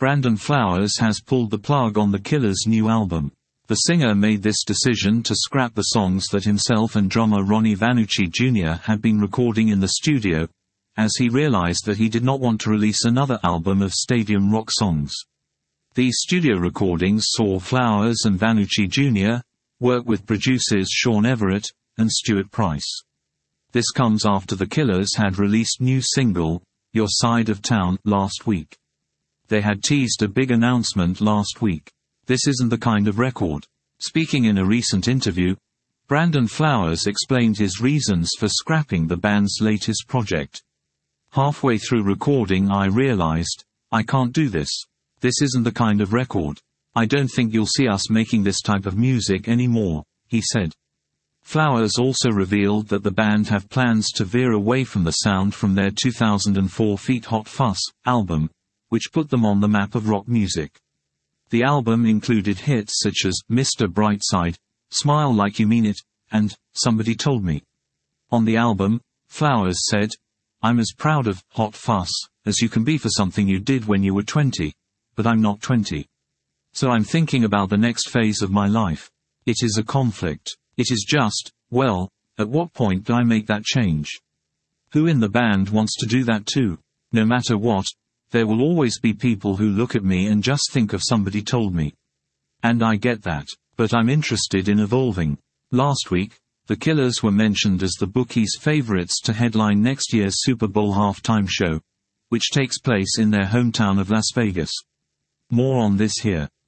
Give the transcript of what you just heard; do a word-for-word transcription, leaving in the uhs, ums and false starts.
Brandon Flowers has pulled the plug on The Killers' new album. The singer made this decision to scrap the songs that himself and drummer Ronnie Vannucci Junior had been recording in the studio, as he realized that he did not want to release another album of stadium rock songs. These studio recordings saw Flowers and Vannucci Junior work with producers Sean Everett and Stuart Price. This comes after The Killers had released new single, Your Side of Town, last week. They had teased a big announcement last week. This isn't the kind of record. Speaking in a recent interview, Brandon Flowers explained his reasons for scrapping the band's latest project. Halfway through recording I realized, I can't do this. This isn't the kind of record. I don't think you'll see us making this type of music anymore, he said. Flowers also revealed that the band have plans to veer away from the sound from their two thousand four Feet Hot Fuss album, which put them on the map of rock music. The album included hits such as Mister Brightside, Smile Like You Mean It, and Somebody Told Me. On the album, Flowers said, I'm as proud of Hot Fuss as you can be for something you did when you were twenty, but I'm not twenty. So I'm thinking about the next phase of my life. It is a conflict. It is just, well, at what point do I make that change? Who in the band wants to do that too? No matter what, there will always be people who look at me and just think of Somebody Told Me. And I get that, but I'm interested in evolving. Last week, The Killers were mentioned as the bookies' favorites to headline next year's Super Bowl halftime show, which takes place in their hometown of Las Vegas. More on this here.